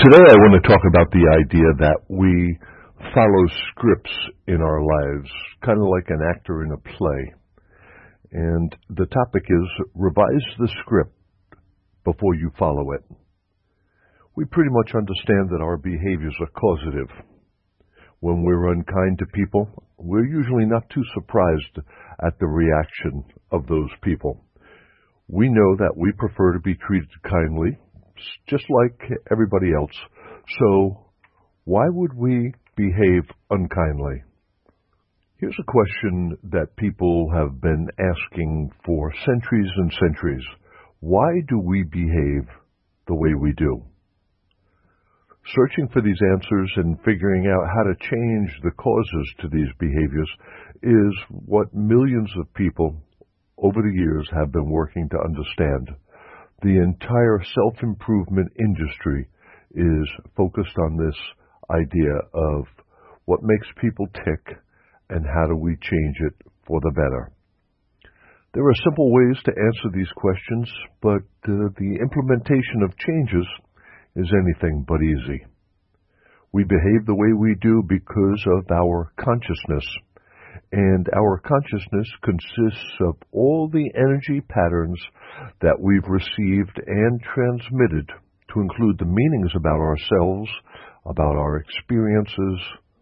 Today I want to talk about the idea that we follow scripts in our lives, kind of like an actor in a play. And the topic is revise the script before you follow it. We pretty much understand that our behaviors are causative. When we're unkind to people, we're usually not too surprised at the reaction of those people. We know that we prefer to be treated kindly, just like everybody else. So why would we behave unkindly? Here's a question that people have been asking for centuries and centuries. Why do we behave the way we do? Searching for these answers and figuring out how to change the causes to these behaviors is what millions of people over the years have been working to understand. The entire self-improvement industry is focused on this idea of what makes people tick and how do we change it for the better. There are simple ways to answer these questions, but the implementation of changes is anything but easy. We behave the way we do because of our consciousness, and our consciousness consists of all the energy patterns that we've received and transmitted, to include the meanings about ourselves, about our experiences,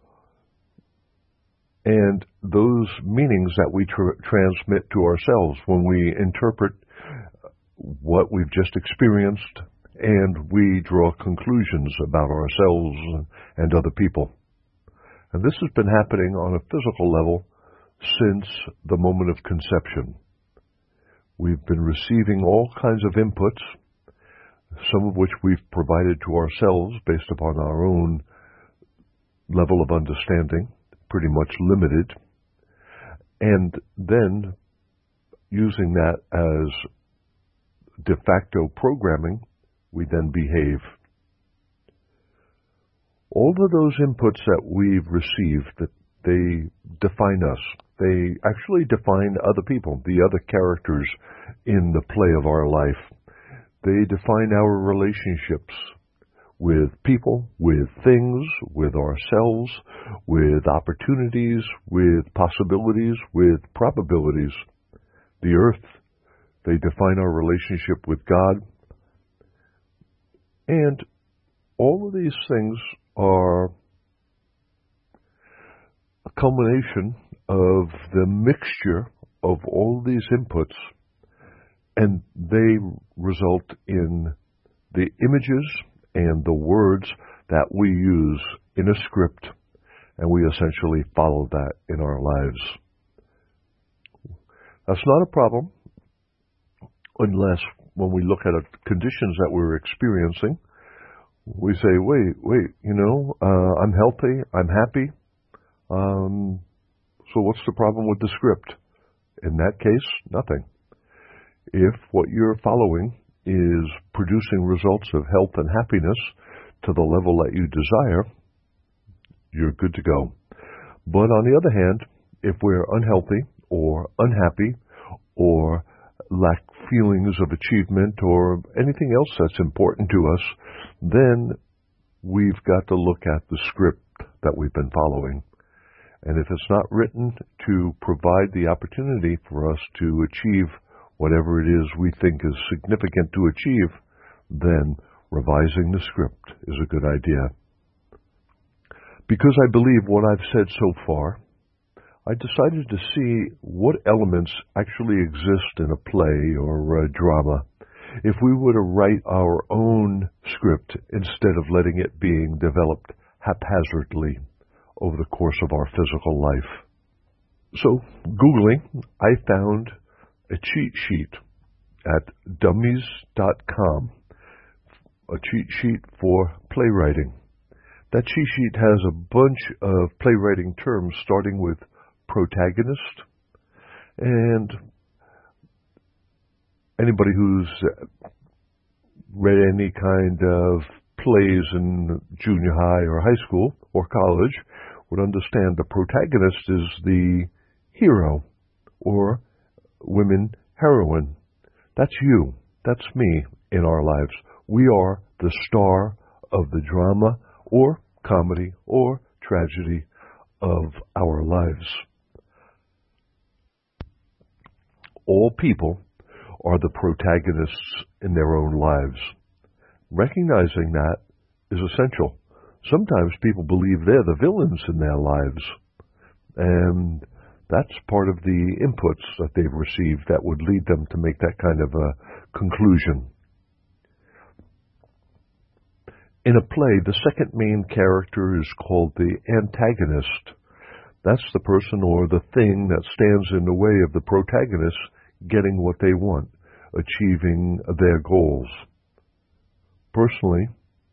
and those meanings that we transmit to ourselves when we interpret what we've just experienced and we draw conclusions about ourselves and other people. And this has been happening on a physical level since the moment of conception. We've been receiving all kinds of inputs, some of which we've provided to ourselves based upon our own level of understanding, pretty much limited, and then using that as de facto programming, we then behave. All of those inputs that we've received, that they define us. They actually define other people, the other characters in the play of our life. They define our relationships with people, with things, with ourselves, with opportunities, with possibilities, with probabilities. The earth, they define our relationship with God. And all of these things are a culmination of the mixture of all these inputs, and they result in the images and the words that we use in a script, and we essentially follow that in our lives. That's not a problem unless when we look at the conditions that we're experiencing, we say, wait, I'm healthy, I'm happy, so what's the problem with the script? In that case, nothing. If what you're following is producing results of health and happiness to the level that you desire, you're good to go. But on the other hand, if we're unhealthy or unhappy or lack feelings of achievement or anything else that's important to us, then we've got to look at the script that we've been following. And if it's not written to provide the opportunity for us to achieve whatever it is we think is significant to achieve, then revising the script is a good idea. Because I believe what I've said so far, I decided to see what elements actually exist in a play or a drama if we were to write our own script instead of letting it being developed haphazardly over the course of our physical life. So, Googling, I found a cheat sheet at dummies.com, a cheat sheet for playwriting. That cheat sheet has a bunch of playwriting terms starting with protagonist, and anybody who's read any kind of plays in junior high or high school or college would understand the protagonist is the hero or women heroine. That's you. That's me in our lives. We are the star of the drama or comedy or tragedy of our lives. All people are the protagonists in their own lives. Recognizing that is essential. Sometimes people believe they're the villains in their lives, and that's part of the inputs that they've received that would lead them to make that kind of a conclusion. In a play, the second main character is called the antagonist. That's the person or the thing that stands in the way of the protagonist getting what they want, achieving their goals. Personally,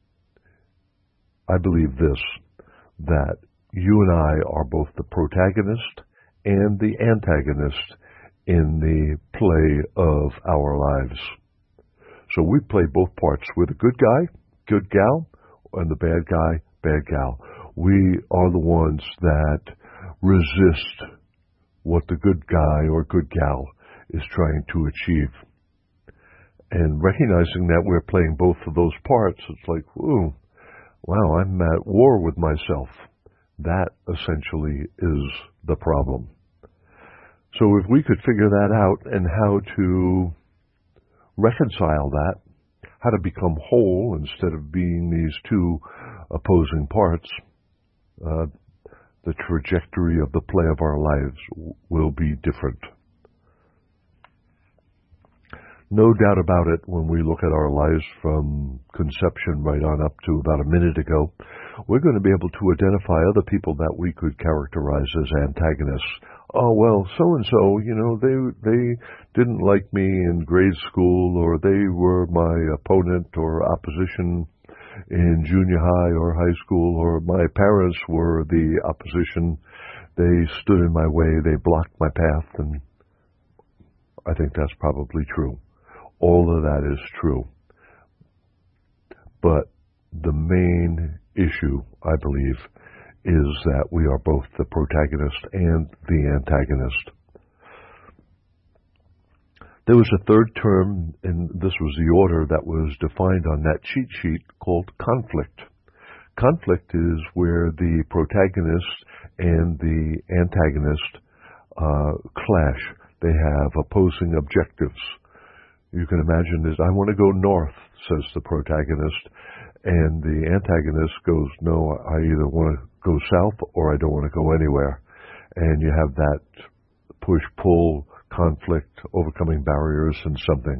I believe this, that you and I are both the protagonist and the antagonist in the play of our lives. So we play both parts. We're the good guy, good gal, and the bad guy, bad gal. We are the ones that resist what the good guy or good gal is trying to achieve. And recognizing that we're playing both of those parts, it's like, ooh, wow, I'm at war with myself. That essentially is the problem. So if we could figure that out and how to reconcile that, how to become whole instead of being these two opposing parts, the trajectory of the play of our lives will be different. No doubt about it, when we look at our lives from conception right on up to about a minute ago, we're going to be able to identify other people that we could characterize as antagonists. Oh, well, so-and-so, they didn't like me in grade school, or they were my opponent or opposition in junior high or high school, or my parents were the opposition. They stood in my way, they blocked my path, and I think that's probably true. All of that is true. But the main issue, I believe, is that we are both the protagonist and the antagonist. There was a third term, and this was the order that was defined on that cheat sheet, called conflict. Conflict is where the protagonist and the antagonist clash. They have opposing objectives. You can imagine this, I want to go north, says the protagonist, and the antagonist goes, no, I either want to go south or I don't want to go anywhere. And you have that push-pull conflict, overcoming barriers and something.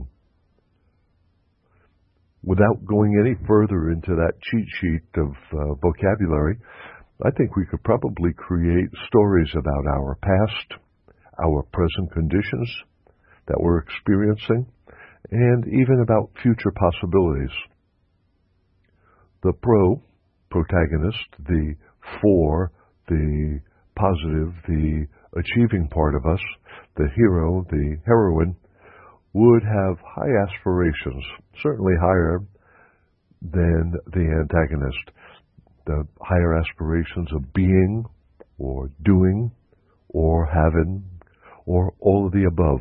Without going any further into that cheat sheet of vocabulary, I think we could probably create stories about our past, our present conditions that we're experiencing, and even about future possibilities. The protagonist, the for, the positive, the achieving part of us, the hero, the heroine, would have high aspirations, certainly higher than the antagonist. The higher aspirations of being, or doing, or having, or all of the above.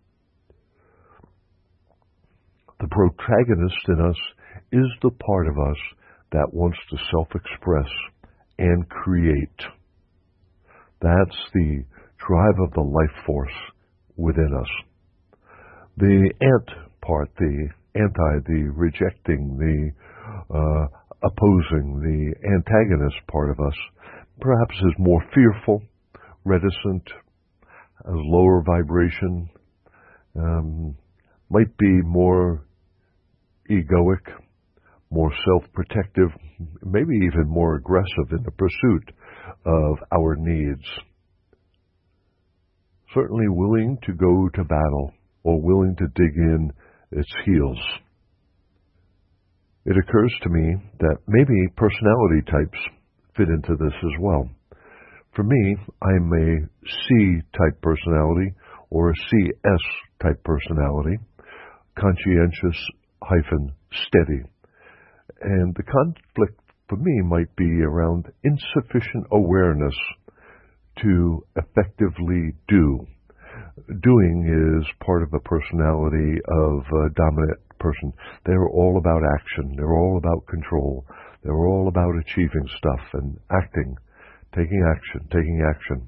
The protagonist in us is the part of us that wants to self-express and create. That's the drive of the life force within us. The ant part, the anti, the rejecting, the opposing, the antagonist part of us, perhaps is more fearful, reticent, has lower vibration, might be more egoic, more self-protective, maybe even more aggressive in the pursuit of our needs. Certainly willing to go to battle or willing to dig in its heels. It occurs to me that maybe personality types fit into this as well. For me, I'm a C-type personality or a CS-type personality, conscientious-steady. And the conflict for me might be around insufficient awareness to effectively do. Doing is part of the personality of a dominant person. They're all about action. They're all about control. They were all about achieving stuff and acting, taking action.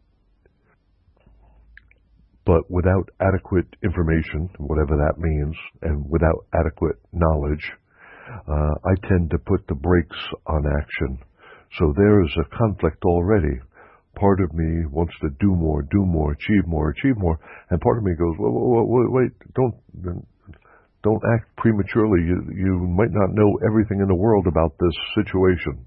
But without adequate information, whatever that means, and without adequate knowledge, I tend to put the brakes on action. So there is a conflict already. Part of me wants to do more, achieve more, and part of me goes, wait, don't act prematurely. You might not know everything in the world about this situation.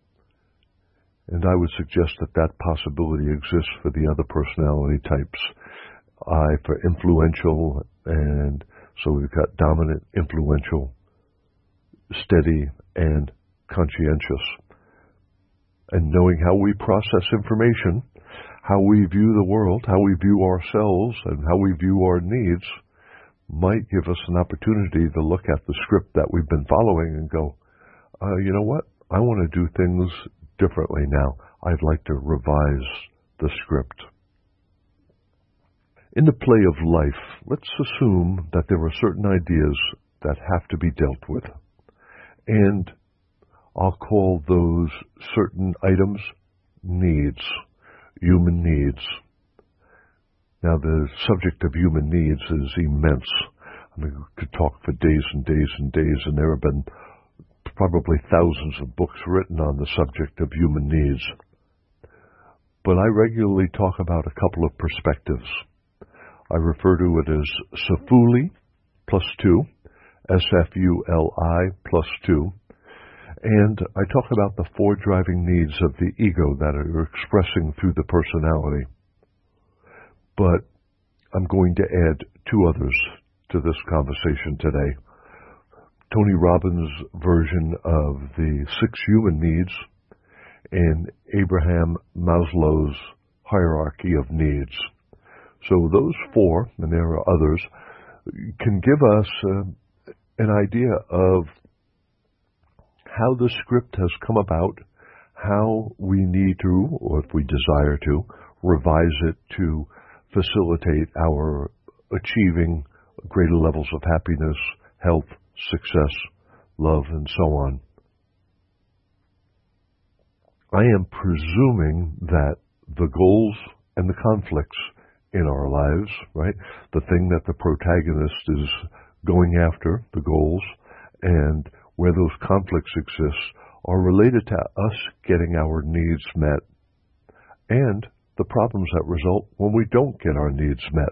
And I would suggest that possibility exists for the other personality types. I for influential, and so we've got dominant, influential, steady, and conscientious. And knowing how we process information, how we view the world, how we view ourselves, and how we view our needs might give us an opportunity to look at the script that we've been following and go, you know what? I want to do things differently now. I'd like to revise the script. In the play of life, let's assume that there are certain ideas that have to be dealt with. And I'll call those certain items needs, human needs. Now, the subject of human needs is immense. I mean, we could talk for days and days and days, and there have been probably thousands of books written on the subject of human needs. But I regularly talk about a couple of perspectives. I refer to it as Safuli +2, S-F-U-L-I +2, and I talk about the four driving needs of the ego that are expressing through the personality. But I'm going to add two others to this conversation today. Tony Robbins' version of the 6 human needs and Abraham Maslow's hierarchy of needs. So those 4, and there are others, can give us an idea of how the script has come about, how we need to, or if we desire to, revise it to facilitate our achieving greater levels of happiness, health, success, love, and so on. I am presuming that the goals and the conflicts in our lives, right, the thing that the protagonist is going after, the goals, and where those conflicts exist, are related to us getting our needs met and the problems that result when we don't get our needs met.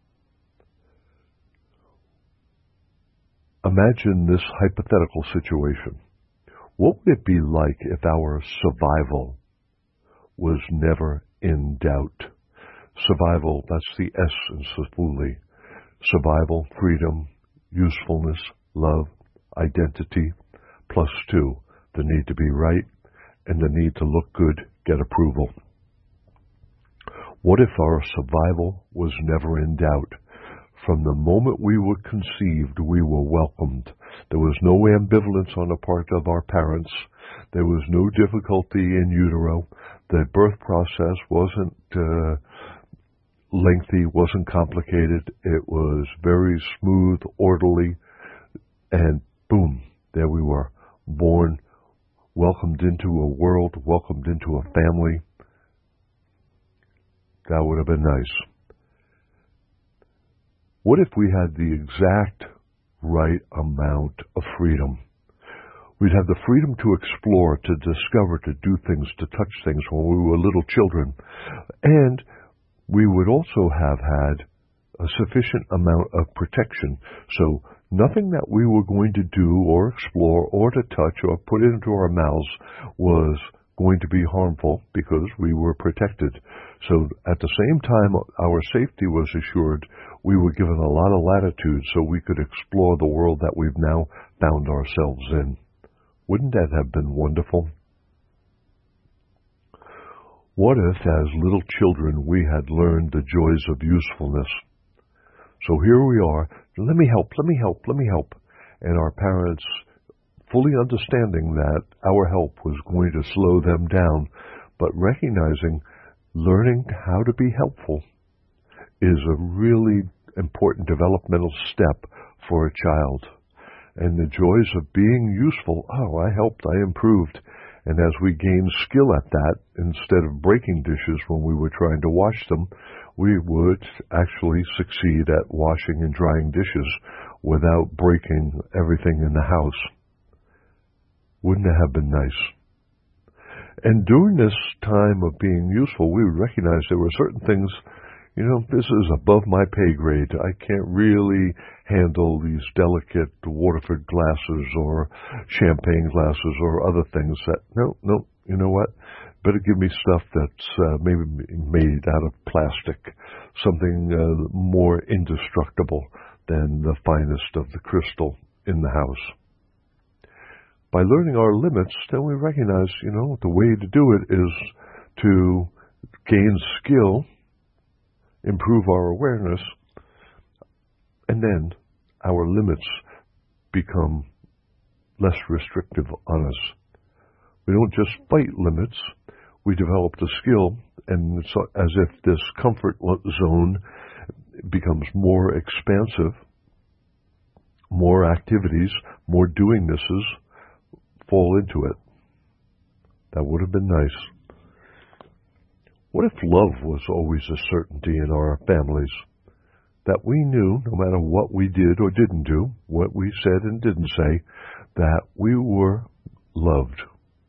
Imagine this hypothetical situation. What would it be like if our survival was never in doubt? Survival, that's the S in Safuli. Survival, freedom, usefulness, love, identity, +2, the need to be right and the need to look good, get approval. What if our survival was never in doubt? From the moment we were conceived, we were welcomed. There was no ambivalence on the part of our parents. There was no difficulty in utero. The birth process wasn't lengthy, wasn't complicated. It was very smooth, orderly, and boom, there we were, born, welcomed into a world, welcomed into a family. That would have been nice. What if we had the exact right amount of freedom? We'd have the freedom to explore, to discover, to do things, to touch things when we were little children. And we would also have had a sufficient amount of protection. So nothing that we were going to do or explore or to touch or put into our mouths was going to be harmful because we were protected. So at the same time our safety was assured, we were given a lot of latitude so we could explore the world that we've now found ourselves in. Wouldn't that have been wonderful? What if, as little children, we had learned the joys of usefulness? So here we are, let me help. And our parents, fully understanding that our help was going to slow them down, but recognizing learning how to be helpful is a really important developmental step for a child. and the joys of being useful. Oh, I helped, I improved. And as we gained skill at that, instead of breaking dishes when we were trying to wash them, we would actually succeed at washing and drying dishes without breaking everything in the house. Wouldn't it have been nice? And during this time of being useful, we would recognize there were certain things, this is above my pay grade. I can't really handle these delicate Waterford glasses or champagne glasses or other things that, no, you know what? Better give me stuff that's maybe made out of plastic, something more indestructible than the finest of the crystal in the house. By learning our limits, then we recognize, the way to do it is to gain skill, improve our awareness, and then our limits become less restrictive on us. We don't just fight limits, we develop the skill, and it's as if this comfort zone becomes more expansive, more activities, more doingnesses fall into it. That would have been nice. What if love was always a certainty in our families? That we knew, no matter what we did or didn't do, what we said and didn't say, that we were loved.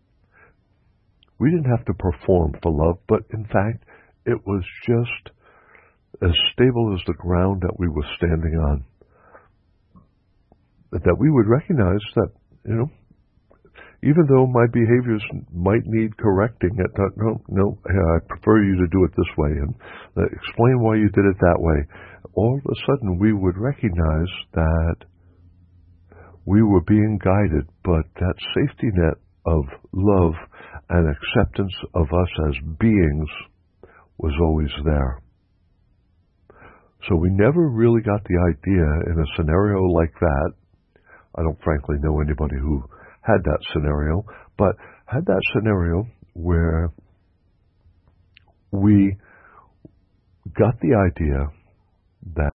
We didn't have to perform for love, but in fact, it was just as stable as the ground that we were standing on. That we would recognize that, even though my behaviors might need correcting, I prefer you to do it this way, and explain why you did it that way. All of a sudden, we would recognize that we were being guided, but that safety net of love and acceptance of us as beings was always there. So we never really got the idea in a scenario like that. I don't frankly know anybody who had that scenario, but had that scenario where we got the idea that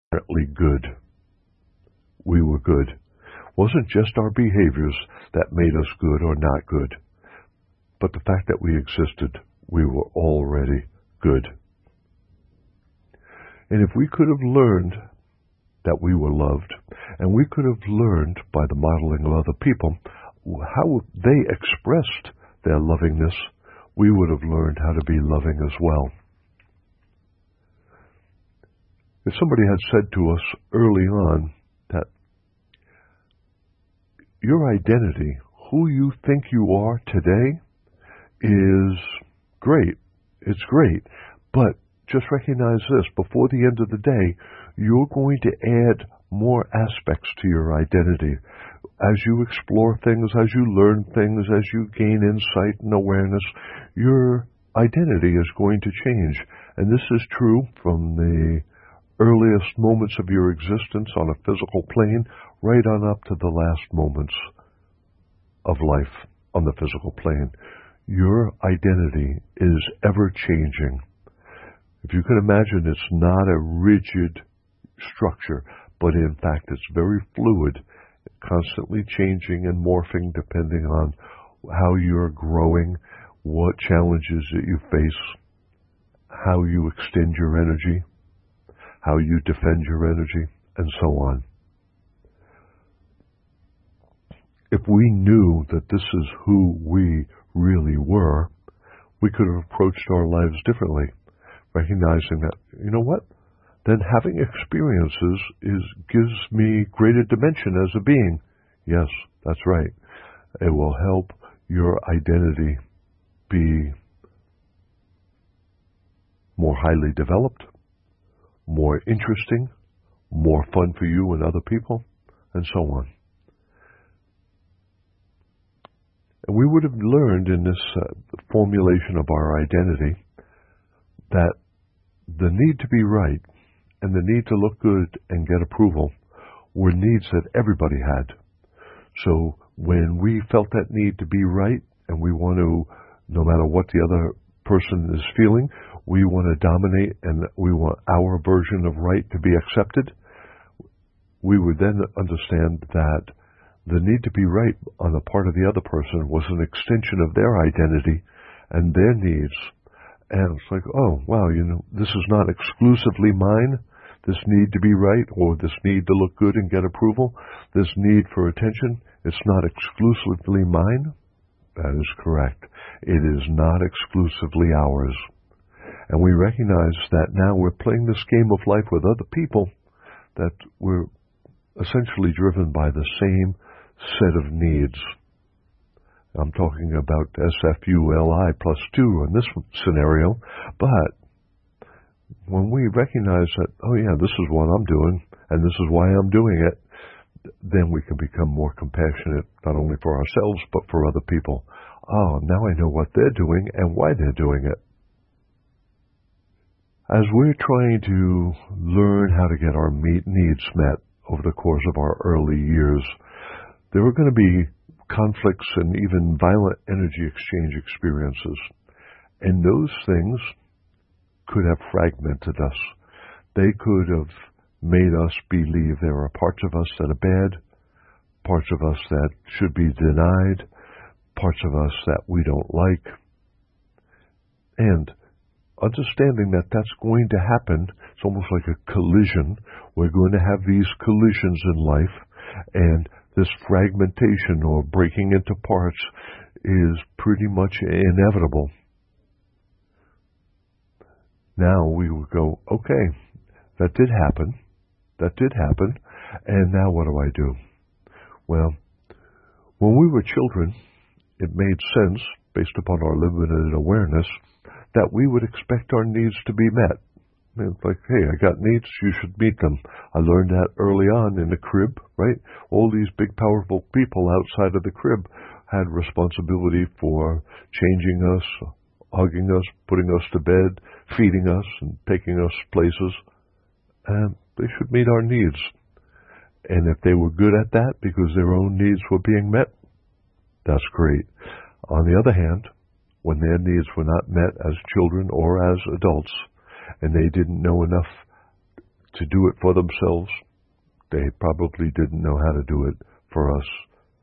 we were good. It wasn't just our behaviors that made us good or not good, but the fact that we existed, we were already good. And if we could have learned that we were loved, and we could have learned by the modeling of other people how they expressed their lovingness, we would have learned how to be loving as well. If somebody had said to us early on that your identity, who you think you are today, is great, it's great, but just recognize this, before the end of the day, you're going to add more aspects to your identity. As you explore things, as you learn things, as you gain insight and awareness, your identity is going to change. And this is true from the earliest moments of your existence on a physical plane, right on up to the last moments of life on the physical plane. Your identity is ever changing. If you can imagine, it's not a rigid structure, but in fact it's very fluid, constantly changing and morphing depending on how you're growing, what challenges that you face, how you extend your energy, how you defend your energy, and so on. If we knew that this is who we really were, we could have approached our lives differently, recognizing that, then having experiences gives me greater dimension as a being. Yes, that's right. It will help your identity be more highly developed, more interesting, more fun for you and other people, and so on. And we would have learned in this formulation of our identity that the need to be right and the need to look good and get approval were needs that everybody had. So when we felt that need to be right and we want to, no matter what the other person is feeling, we want to dominate and we want our version of right to be accepted, we would then understand that the need to be right on the part of the other person was an extension of their identity and their needs. And it's like, oh, wow, this is not exclusively mine, this need to be right, or this need to look good and get approval, this need for attention, it's not exclusively mine. That is correct. It is not exclusively ours. And we recognize that now we're playing this game of life with other people, that we're essentially driven by the same set of needs. I'm talking about SFULI plus 2 in this scenario, but when we recognize that, oh yeah, this is what I'm doing, and this is why I'm doing it, then we can become more compassionate, not only for ourselves, but for other people. Oh, now I know what they're doing and why they're doing it. As we're trying to learn how to get our needs met over the course of our early years, there are going to be conflicts and even violent energy exchange experiences. And those things could have fragmented us. They could have made us believe there are parts of us that are bad, parts of us that should be denied, parts of us that we don't like. And understanding that that's going to happen, it's almost like a collision. We're going to have these collisions in life, and this fragmentation or breaking into parts is pretty much inevitable. Now we would go, okay, that did happen, and now what do I do? Well, when we were children, it made sense, based upon our limited awareness, that we would expect our needs to be met. It's like, hey, I got needs, you should meet them. I learned that early on in the crib, right? All these big, powerful people outside of the crib had responsibility for changing us, hugging us, putting us to bed, feeding us, and taking us places. And they should meet our needs. And if they were good at that because their own needs were being met, that's great. On the other hand, when their needs were not met as children or as adults, and they didn't know enough to do it for themselves, they probably didn't know how to do it for us.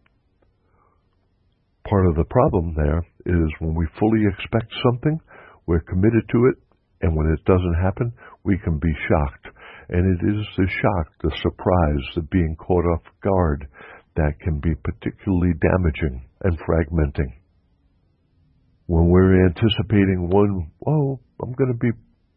Part of the problem there is when we fully expect something, we're committed to it, and when it doesn't happen, we can be shocked. And it is the shock, the surprise, the being caught off guard that can be particularly damaging and fragmenting. When we're anticipating I'm going to be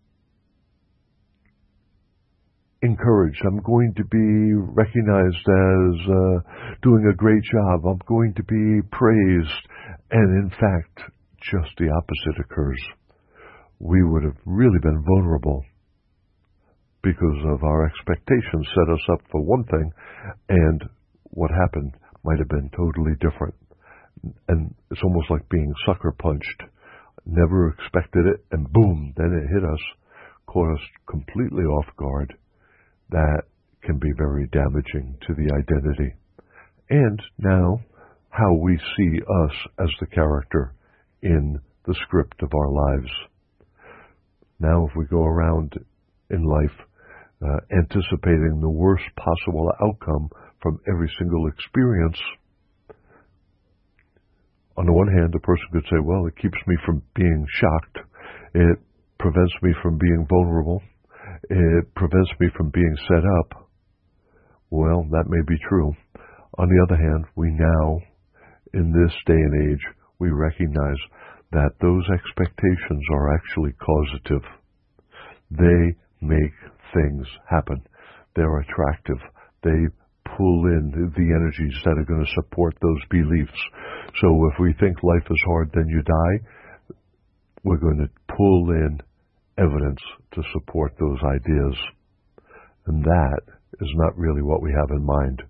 encouraged. I'm going to be recognized as doing a great job. I'm going to be praised. And in fact, just the opposite occurs. We would have really been vulnerable because of our expectations set us up for one thing, and what happened might have been totally different. And it's almost like being sucker punched. Never expected it, and boom, then it hit us, caught us completely off guard. That can be very damaging to the identity. And now, how we see us as the character in the script of our lives. Now, if we go around in life anticipating the worst possible outcome from every single experience, on the one hand, the person could say, well, it keeps me from being shocked. It prevents me from being vulnerable. It prevents me from being set up. Well, that may be true. On the other hand, we now, in this day and age, we recognize that those expectations are actually causative. They make things happen. They're attractive. They pull in the energies that are going to support those beliefs. So if we think life is hard, then you die, we're going to pull in evidence to support those ideas. And that is not really what we have in mind.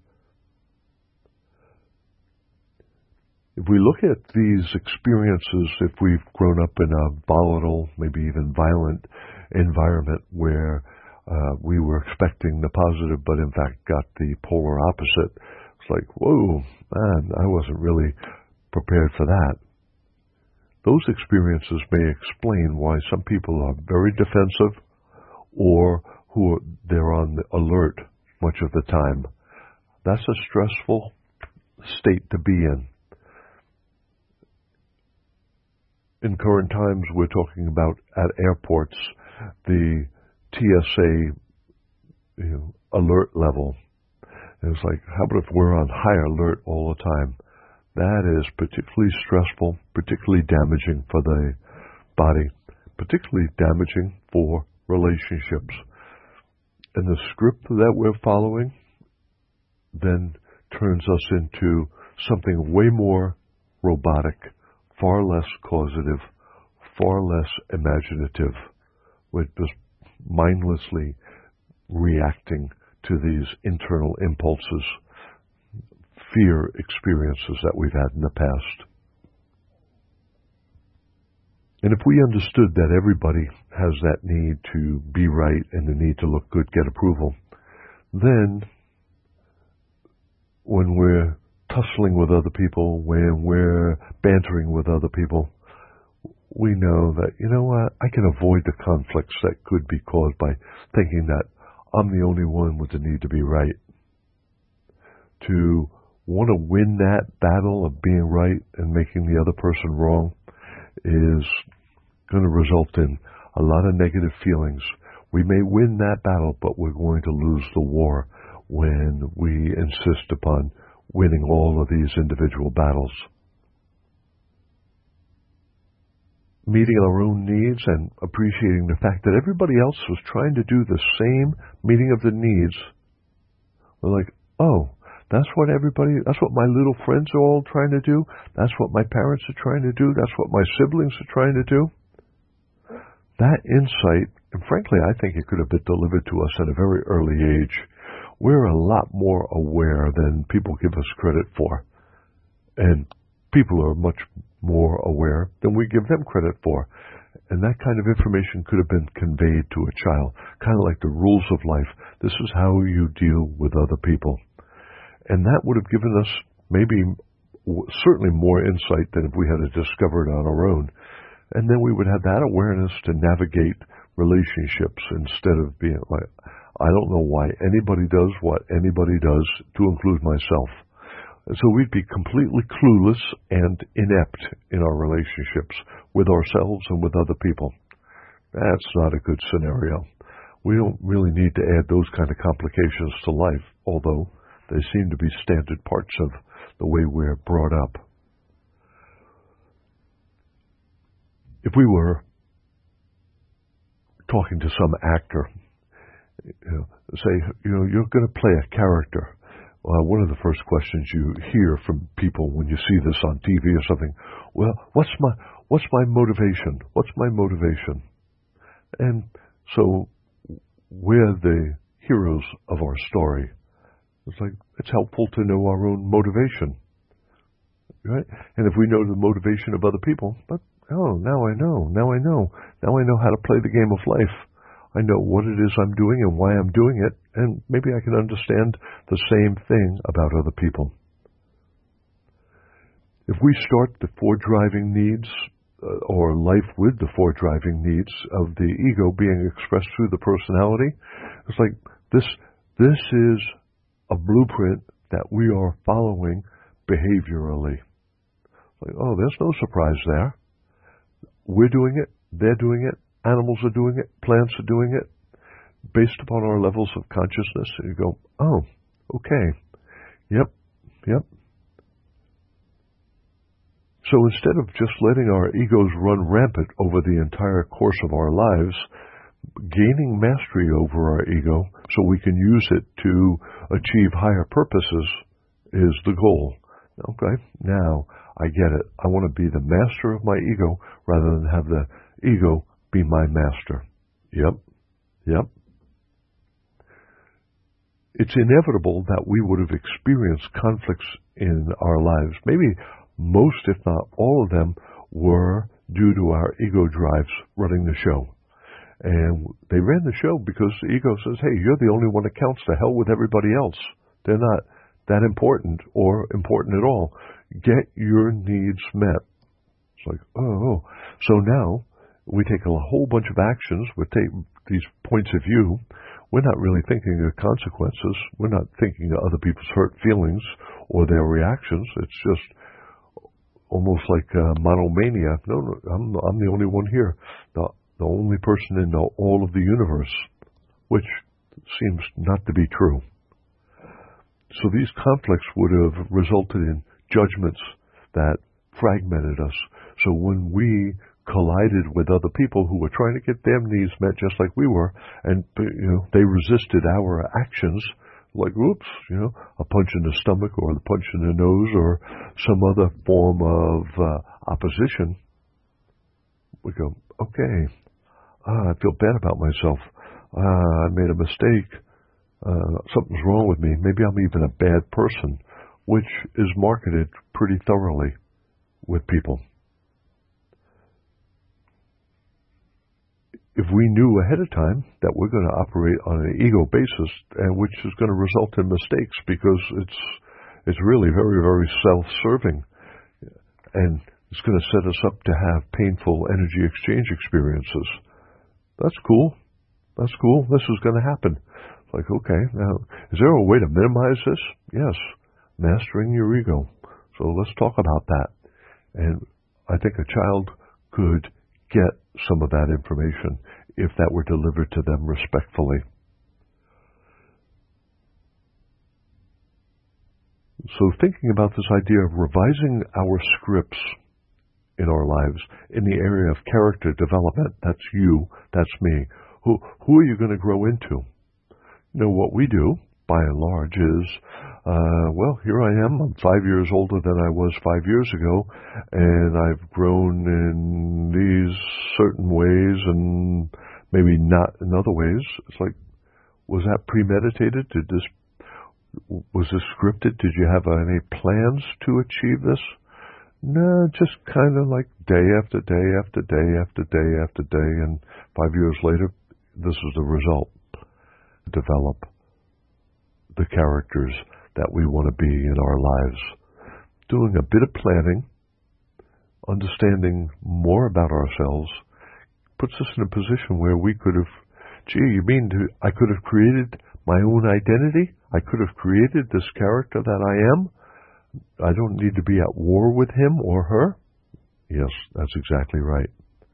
If we look at these experiences, if we've grown up in a volatile, maybe even violent environment where we were expecting the positive, but in fact got the polar opposite, it's like, whoa, man, I wasn't really prepared for that. Those experiences may explain why some people are very defensive or they're on alert much of the time. That's a stressful state to be in. In current times, we're talking about at airports, the TSA alert level. And it's like, how about if we're on high alert all the time? That is particularly stressful, particularly damaging for the body, particularly damaging for relationships. And the script that we're following then turns us into something way more robotic, far less causative, far less imaginative. We're just mindlessly reacting to these internal impulses, fear experiences that we've had in the past. And if we understood that everybody has that need to be right and the need to look good, get approval, then when we're tussling with other people, when we're bantering with other people, we know that, you know what, I can avoid the conflicts that could be caused by thinking that I'm the only one with the need to be right. To want to win that battle of being right and making the other person wrong is going to result in a lot of negative feelings. We may win that battle, but we're going to lose the war when we insist upon winning all of these individual battles. Meeting our own needs and appreciating the fact that everybody else was trying to do the same meeting of the needs. We're like, oh, that's what my little friends are all trying to do. That's what my parents are trying to do. That's what my siblings are trying to do. That insight, and frankly, I think it could have been delivered to us at a very early age. We're a lot more aware than people give us credit for. And people are much more aware than we give them credit for. And that kind of information could have been conveyed to a child, kind of like the rules of life. This is how you deal with other people. And that would have given us maybe certainly more insight than if we had to discover it on our own. And then we would have that awareness to navigate relationships instead of being like, I don't know why anybody does what anybody does, to include myself. So we'd be completely clueless and inept in our relationships with ourselves and with other people. That's not a good scenario. We don't really need to add those kind of complications to life, although they seem to be standard parts of the way we're brought up. If we were talking to some actor, say, you're going to play a character. One of the first questions you hear from people when you see this on TV or something, well, what's my motivation? What's my motivation? And so we're the heroes of our story. It's like, it's helpful to know our own motivation, right? And if we know the motivation of other people, but now I know how to play the game of life. I know what it is I'm doing and why I'm doing it, and maybe I can understand the same thing about other people. If we start the four driving needs, or life with the four driving needs of the ego being expressed through the personality, it's like this is a blueprint that we are following behaviorally. Like, oh, there's no surprise there. We're doing it, they're doing it, animals are doing it, plants are doing it, based upon our levels of consciousness. And you go, oh, okay, yep. So instead of just letting our egos run rampant over the entire course of our lives, gaining mastery over our ego so we can use it to achieve higher purposes is the goal. Okay, now I get it. I want to be the master of my ego rather than have the ego be my master. Yep. It's inevitable that we would have experienced conflicts in our lives. Maybe most, if not all of them, were due to our ego drives running the show. And they ran the show because the ego says, hey, you're the only one that counts. To hell with everybody else. They're not that important or important at all. Get your needs met. It's like, oh. So now we take a whole bunch of actions. We take these points of view. We're not really thinking of consequences. We're not thinking of other people's hurt feelings or their reactions. It's just almost like monomania. No, I'm the only one here, the only person in all of the universe, which seems not to be true. So these conflicts would have resulted in judgments that fragmented us. So when we collided with other people who were trying to get their needs met just like we were, and they resisted our actions, like, oops, a punch in the stomach or a punch in the nose or some other form of opposition, we go, okay, I feel bad about myself. I made a mistake. Something's wrong with me. Maybe I'm even a bad person, which is marketed pretty thoroughly with people. If we knew ahead of time that we're going to operate on an ego basis, and which is going to result in mistakes because it's really very, very self-serving, and it's going to set us up to have painful energy exchange experiences. That's cool. That's cool. This is going to happen. It's like, okay, now, is there a way to minimize this? Yes. Mastering your ego. So let's talk about that. And I think a child could get some of that information if that were delivered to them respectfully. So thinking about this idea of revising our scripts in our lives in the area of character development, that's you, that's me. Who are you going to grow into? What we do, by and large, is, here I am. I'm 5 years older than I was 5 years ago, and I've grown in these certain ways and maybe not in other ways. It's like, was that premeditated? Was this scripted? Did you have any plans to achieve this? No, just kind of like day after day after day after day after day, and 5 years later, this is the result. Develop the characters that we want to be in our lives. Doing a bit of planning, understanding more about ourselves, puts us in a position where we could have, I could have created my own identity? I could have created this character that I am? I don't need to be at war with him or her? Yes, that's exactly right.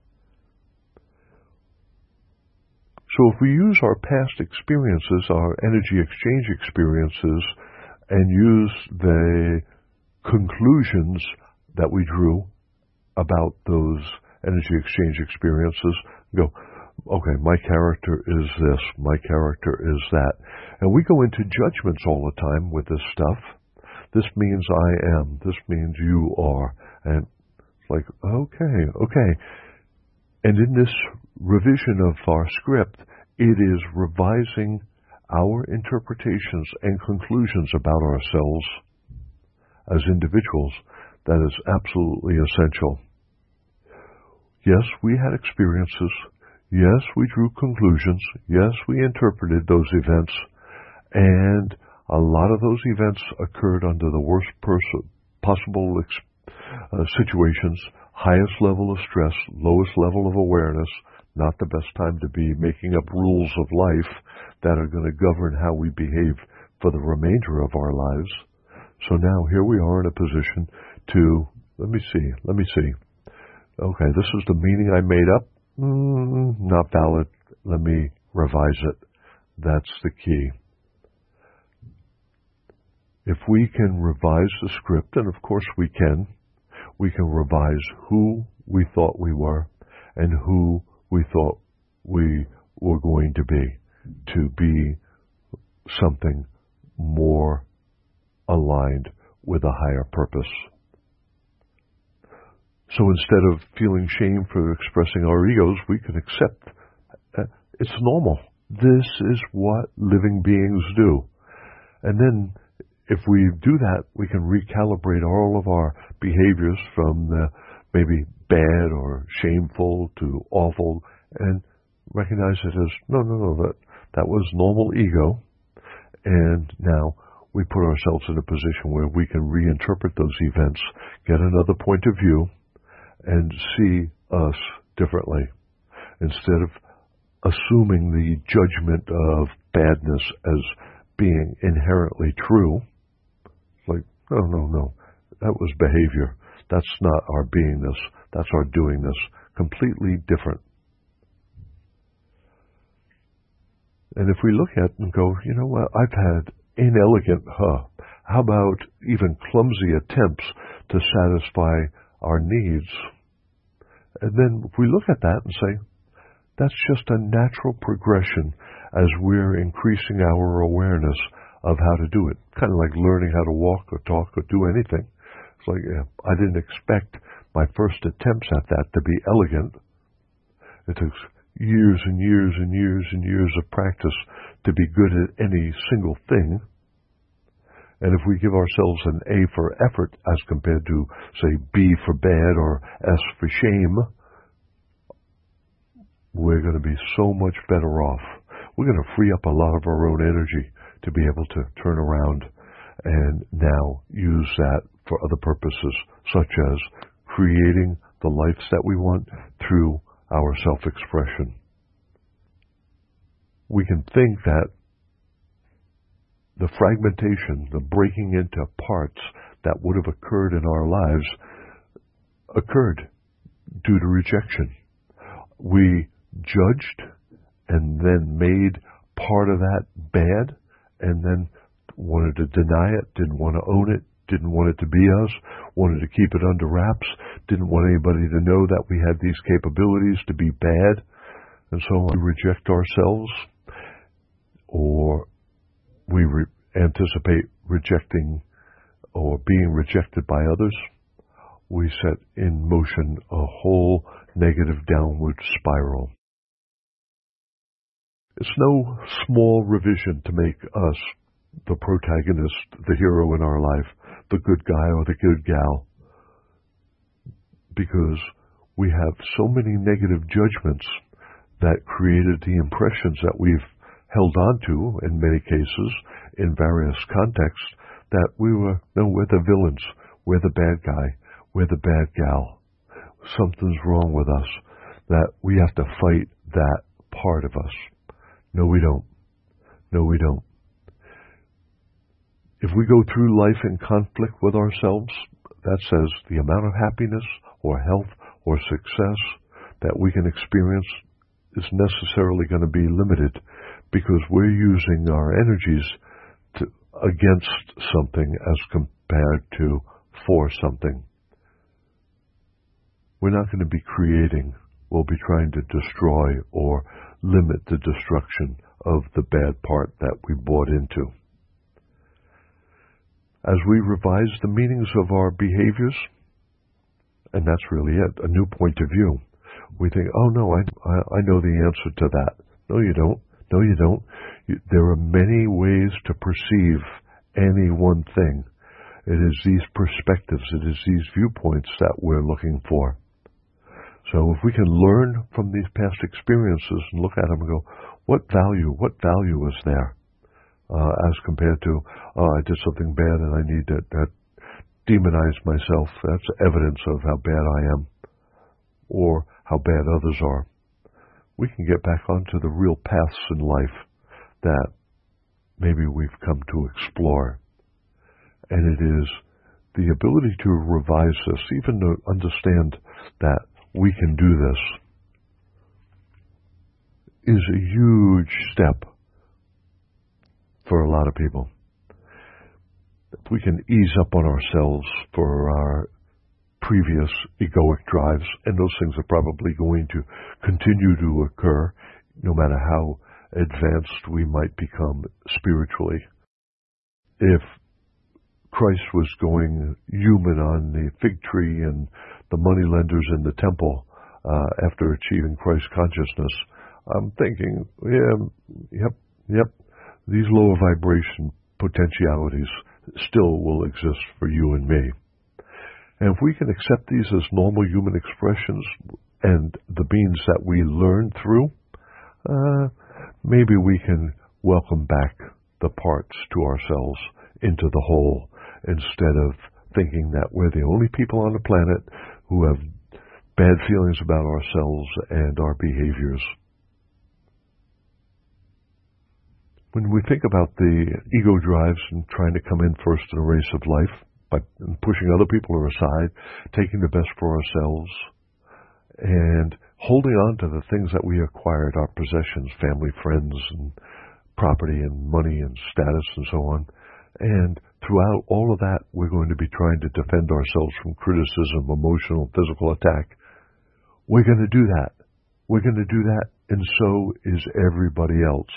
So if we use our past experiences, our energy exchange experiences, and use the conclusions that we drew about those energy exchange experiences, go, okay, my character is this, my character is that. And we go into judgments all the time with this stuff. This means I am, this means you are. And it's like, okay. And in this revision of our script, it is revising our interpretations and conclusions about ourselves as individuals that is absolutely essential. Yes, we had experiences. Yes, we drew conclusions. Yes, we interpreted those events. And a lot of those events occurred under the worst possible situations, highest level of stress, lowest level of awareness, not the best time to be making up rules of life that are going to govern how we behave for the remainder of our lives. So now here we are in a position to, let me see. Okay, this is the meaning I made up. Not valid. Let me revise it. That's the key. If we can revise the script, and of course we can revise who we thought we were and who we thought we were going to be something more aligned with a higher purpose. So instead of feeling shame for expressing our egos, we can accept it's normal. This is what living beings do. And then if we do that, we can recalibrate all of our behaviors from the maybe bad or shameful to awful and recognize it as, no, that was normal ego. And now we put ourselves in a position where we can reinterpret those events, get another point of view, and see us differently. Instead of assuming the judgment of badness as being inherently true, like, No, no, no. That was behavior. That's not our beingness. That's our doingness. Completely different. And if we look at it and go, you know what, I've had inelegant, how about even clumsy attempts to satisfy our needs? And then if we look at that and say, that's just a natural progression as we're increasing our awareness of how to do it. Kind of like learning how to walk or talk or do anything. It's like, I didn't expect my first attempts at that to be elegant. It took years and years and years and years of practice to be good at any single thing. And if we give ourselves an A for effort as compared to, say, B for bad or S for shame, we're going to be so much better off. We're going to free up a lot of our own energy to be able to turn around and now use that for other purposes, such as creating the lives that we want through our self-expression. We can think that the fragmentation, the breaking into parts that would have occurred in our lives occurred due to rejection. We judged and then made part of that bad and then wanted to deny it, didn't want to own it, didn't want it to be us, wanted to keep it under wraps, didn't want anybody to know that we had these capabilities to be bad, and so we reject ourselves, or we anticipate rejecting or being rejected by others. We set in motion a whole negative downward spiral. It's no small revision to make us the protagonist, the hero in our life, the good guy or the good gal, because we have so many negative judgments that created the impressions that we've held on to, in many cases, in various contexts, that we're the villains, we're the bad guy, we're the bad gal. Something's wrong with us, that we have to fight that part of us. No, we don't. No, we don't. If we go through life in conflict with ourselves, that says the amount of happiness or health or success that we can experience is necessarily going to be limited because we're using our energies against something as compared to for something. We're not going to be creating. We'll be trying to destroy or limit the destruction of the bad part that we bought into. As we revise the meanings of our behaviors, and that's really it, a new point of view, we think, oh no, I know the answer to that. No, you don't. No, you don't. There are many ways to perceive any one thing. It is these perspectives, it is these viewpoints that we're looking for. So if we can learn from these past experiences and look at them and go, what value is there? As compared to, I did something bad and I need to demonize myself. That's evidence of how bad I am or how bad others are. We can get back onto the real paths in life that maybe we've come to explore. And it is the ability to revise this, even to understand that we can do this, is a huge step for a lot of people. If we can ease up on ourselves for our previous egoic drives, and those things are probably going to continue to occur no matter how advanced we might become spiritually. If Christ was going human on the fig tree and the moneylenders in the temple after achieving Christ consciousness, I'm thinking, yep, these lower vibration potentialities still will exist for you and me. And if we can accept these as normal human expressions and the means that we learn through, maybe we can welcome back the parts to ourselves into the whole, instead of thinking that we're the only people on the planet who have bad feelings about ourselves and our behaviors. When we think about the ego drives and trying to come in first in a race of life, by pushing other people aside, taking the best for ourselves, and holding on to the things that we acquired, our possessions, family, friends, and property, and money, and status, and so on. And throughout all of that, we're going to be trying to defend ourselves from criticism, emotional, physical attack. We're going to do that. We're going to do that, and so is everybody else.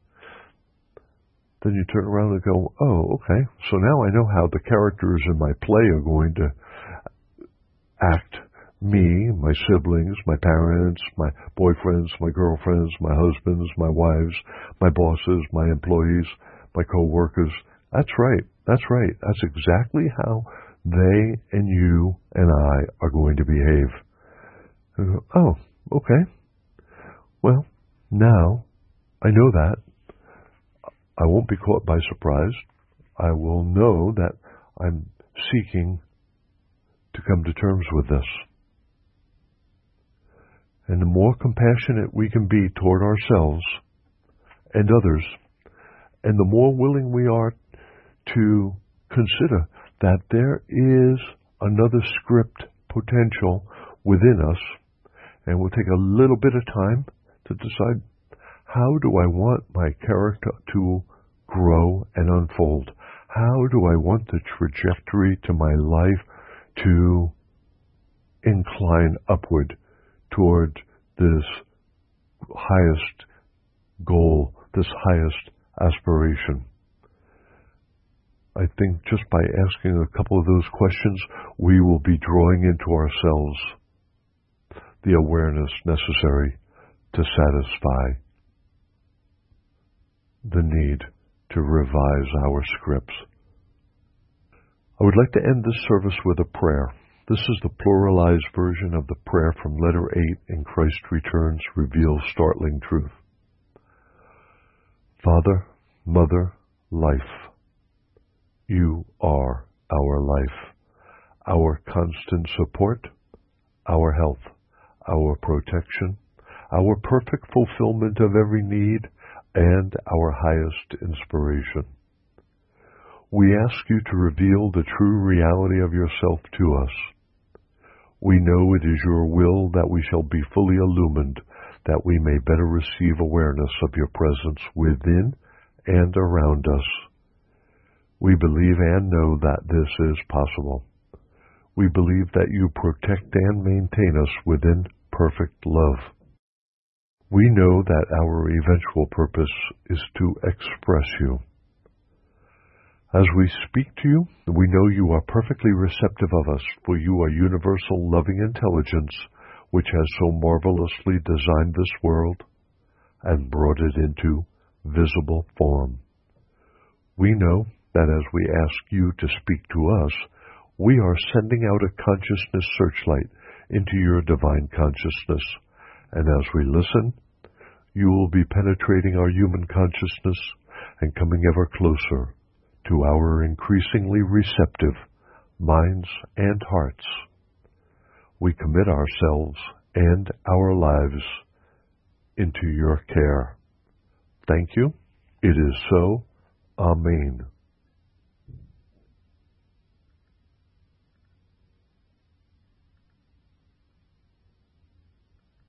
Then you turn around and go, oh, okay, so now I know how the characters in my play are going to act. Me, my siblings, my parents, my boyfriends, my girlfriends, my husbands, my wives, my bosses, my employees, my co-workers. That's right. That's right. That's exactly how they and you and I are going to behave. And go, oh, okay. Well, now I know that. I won't be caught by surprise. I will know that I'm seeking to come to terms with this. And the more compassionate we can be toward ourselves and others, and the more willing we are to consider that there is another script potential within us, and we'll take a little bit of time to decide, how do I want my character to grow and unfold? How do I want the trajectory to my life to incline upward toward this highest goal, this highest aspiration? I think just by asking a couple of those questions, we will be drawing into ourselves the awareness necessary to satisfy the need to revise our scripts. I would like to end this service with a prayer. This is the pluralized version of the prayer from Letter 8 in Christ Returns Reveals Startling Truth. Father, Mother, Life, you are our life, our constant support, our health, our protection, our perfect fulfillment of every need, and our highest inspiration. We ask you to reveal the true reality of yourself to us. We know it is your will that we shall be fully illumined, that we may better receive awareness of your presence within and around us. We believe and know that this is possible. We believe that you protect and maintain us within perfect love. We know that our eventual purpose is to express you. As we speak to you, we know you are perfectly receptive of us, for you are universal loving intelligence, which has so marvelously designed this world and brought it into visible form. We know that as we ask you to speak to us, we are sending out a consciousness searchlight into your divine consciousness, and as we listen, you will be penetrating our human consciousness and coming ever closer to our increasingly receptive minds and hearts. We commit ourselves and our lives into your care. Thank you. It is so. Amen.